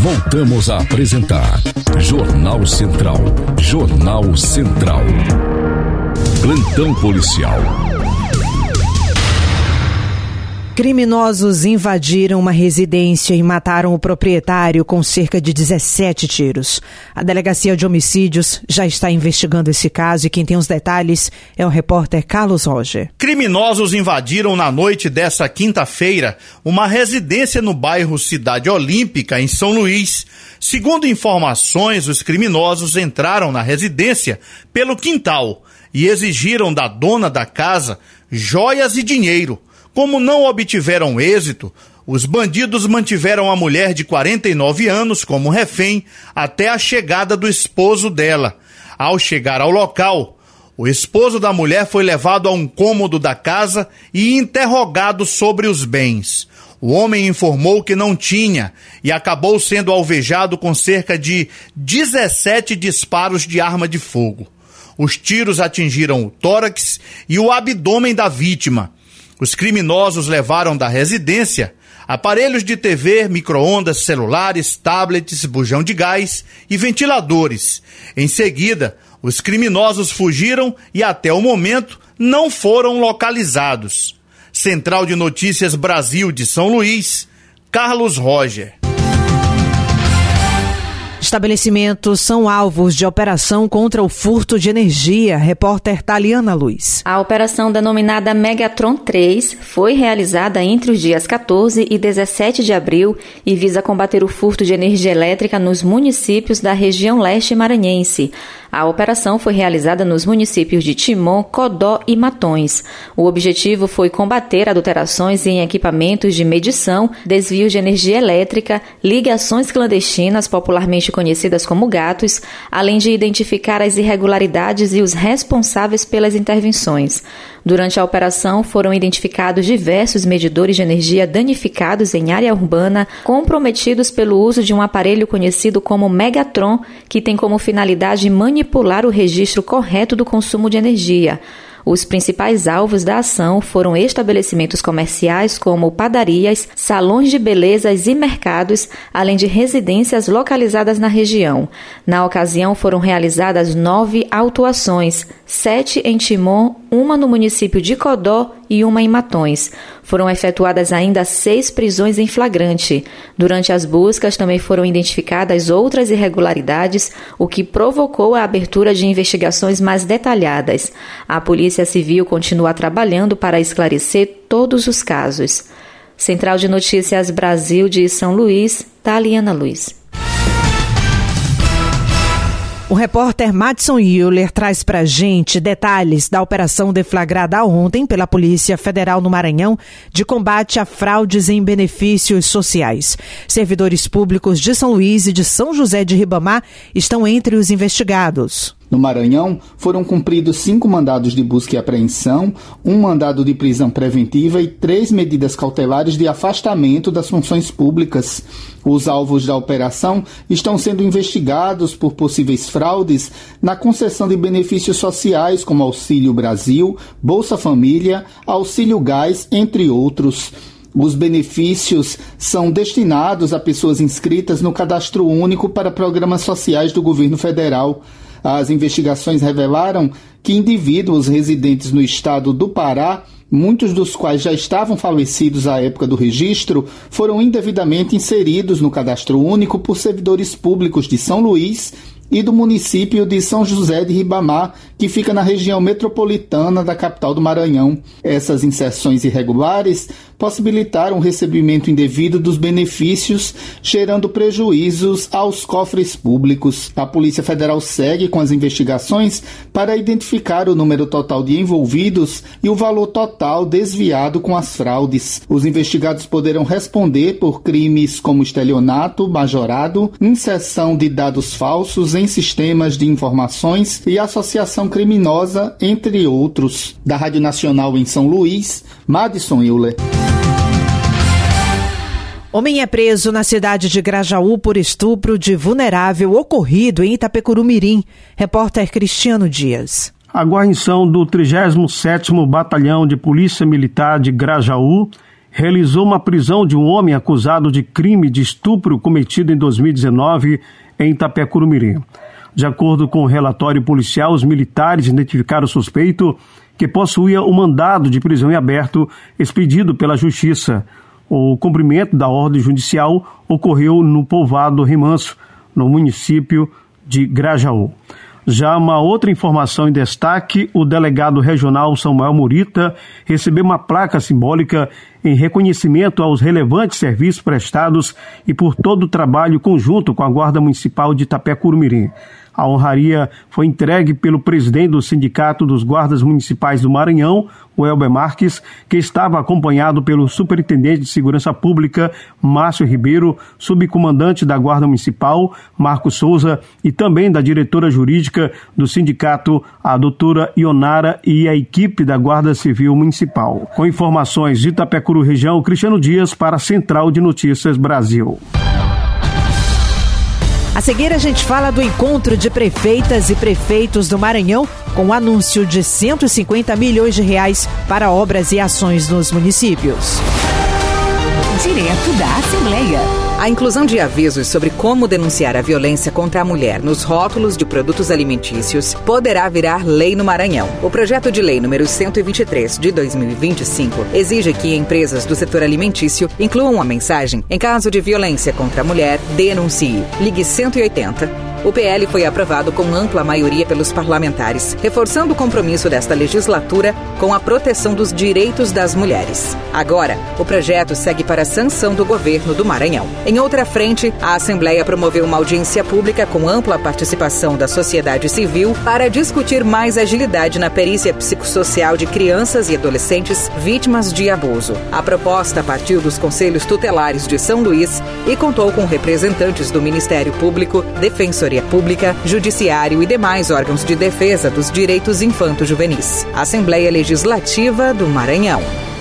Voltamos a apresentar Jornal Central. Jornal Central. Plantão policial. Criminosos invadiram uma residência e mataram o proprietário com cerca de 17 tiros. A Delegacia de Homicídios já está investigando esse caso e quem tem os detalhes é o repórter Carlos Roger. Criminosos invadiram na noite desta quinta-feira uma residência no bairro Cidade Olímpica, em São Luís. Segundo informações, os criminosos entraram na residência pelo quintal e exigiram da dona da casa joias e dinheiro. Como não obtiveram êxito, os bandidos mantiveram a mulher de 49 anos como refém até a chegada do esposo dela. Ao chegar ao local, o esposo da mulher foi levado a um cômodo da casa e interrogado sobre os bens. O homem informou que não tinha e acabou sendo alvejado com cerca de 17 disparos de arma de fogo. Os tiros atingiram o tórax e o abdômen da vítima. Os criminosos levaram da residência aparelhos de TV, micro-ondas, celulares, tablets, bujão de gás e ventiladores. Em seguida, os criminosos fugiram e até o momento não foram localizados. Central de Notícias Brasil de São Luís, Carlos Roger. Estabelecimentos são alvos de operação contra o furto de energia. Repórter Taliana Luz. A operação denominada Megatron 3 foi realizada entre os dias 14 e 17 de abril e visa combater o furto de energia elétrica nos municípios da região leste maranhense. A operação foi realizada nos municípios de Timon, Codó e Matões. O objetivo foi combater adulterações em equipamentos de medição, desvio de energia elétrica, ligações clandestinas, popularmente conhecidas como gatos, além de identificar as irregularidades e os responsáveis pelas intervenções. Durante a operação, foram identificados diversos medidores de energia danificados em área urbana, comprometidos pelo uso de um aparelho conhecido como Megatron, que tem como finalidade manipular o registro correto do consumo de energia. Os principais alvos da ação foram estabelecimentos comerciais como padarias, salões de belezas e mercados, além de residências localizadas na região. Na ocasião foram realizadas 9 autuações, 7 em Timon, 1 no município de Codó e 1 em Matões. Foram efetuadas ainda 6 prisões em flagrante. Durante as buscas também foram identificadas outras irregularidades, o que provocou a abertura de investigações mais detalhadas. A Polícia Civil continua trabalhando para esclarecer todos os casos. Central de Notícias Brasil de São Luís, Taliana Luz. O repórter Madison Euler traz pra gente detalhes da operação deflagrada ontem pela Polícia Federal no Maranhão de combate a fraudes em benefícios sociais. Servidores públicos de São Luís e de São José de Ribamar estão entre os investigados. No Maranhão, foram cumpridos 5 mandados de busca e apreensão, 1 mandado de prisão preventiva e 3 medidas cautelares de afastamento das funções públicas. Os alvos da operação estão sendo investigados por possíveis fraudes na concessão de benefícios sociais como Auxílio Brasil, Bolsa Família, Auxílio Gás, entre outros. Os benefícios são destinados a pessoas inscritas no Cadastro Único para programas sociais do governo federal. As investigações revelaram que indivíduos residentes no estado do Pará, muitos dos quais já estavam falecidos à época do registro, foram indevidamente inseridos no Cadastro Único por servidores públicos de São Luís e do município de São José de Ribamar, que fica na região metropolitana da capital do Maranhão. Essas inserções irregulares possibilitaram o recebimento indevido dos benefícios, gerando prejuízos aos cofres públicos. A Polícia Federal segue com as investigações para identificar o número total de envolvidos e o valor total desviado com as fraudes. Os investigados poderão responder por crimes como estelionato, majorado, inserção de dados falsos em sistemas de informações e associação criminosa, entre outros. Da Rádio Nacional em São Luís, Madison Euler. Homem é preso na cidade de Grajaú por estupro de vulnerável ocorrido em Itapecurumirim. Repórter Cristiano Dias. A guarnição do 37º Batalhão de Polícia Militar de Grajaú realizou uma prisão de um homem acusado de crime de estupro cometido em 2019 em Itapecuru-Mirim. De acordo com o relatório policial, os militares identificaram o suspeito, que possuía um mandado de prisão em aberto expedido pela Justiça. O cumprimento da ordem judicial ocorreu no povoado Remanso, no município de Grajaú. Já uma outra informação em destaque, o delegado regional Samuel Murita recebeu uma placa simbólica em reconhecimento aos relevantes serviços prestados e por todo o trabalho conjunto com a Guarda Municipal de Itapecuru-Mirim. A honraria foi entregue pelo presidente do Sindicato dos Guardas Municipais do Maranhão, o Elber Marques, que estava acompanhado pelo Superintendente de Segurança Pública, Márcio Ribeiro, subcomandante da Guarda Municipal, Marcos Souza, e também da diretora jurídica do sindicato, a doutora Ionara, e a equipe da Guarda Civil Municipal. Com informações de Itapecuru Região, Cristiano Dias para a Central de Notícias Brasil. A seguir, a gente fala do encontro de prefeitas e prefeitos do Maranhão com o anúncio de 150 milhões de reais para obras e ações nos municípios. Direto da Assembleia. A inclusão de avisos sobre como denunciar a violência contra a mulher nos rótulos de produtos alimentícios poderá virar lei no Maranhão. O projeto de lei número 123 de 2025 exige que empresas do setor alimentício incluam a mensagem: em caso de violência contra a mulher, denuncie. Ligue 180. O PL foi aprovado com ampla maioria pelos parlamentares, reforçando o compromisso desta legislatura com a proteção dos direitos das mulheres. Agora, o projeto segue para a sanção do governo do Maranhão. Em outra frente, a Assembleia promoveu uma audiência pública com ampla participação da sociedade civil para discutir mais agilidade na perícia psicossocial de crianças e adolescentes vítimas de abuso. A proposta partiu dos Conselhos Tutelares de São Luís e contou com representantes do Ministério Público, Defensoria Pública, Judiciário e demais órgãos de defesa dos direitos infanto-juvenis. Assembleia Legislativa do Maranhão.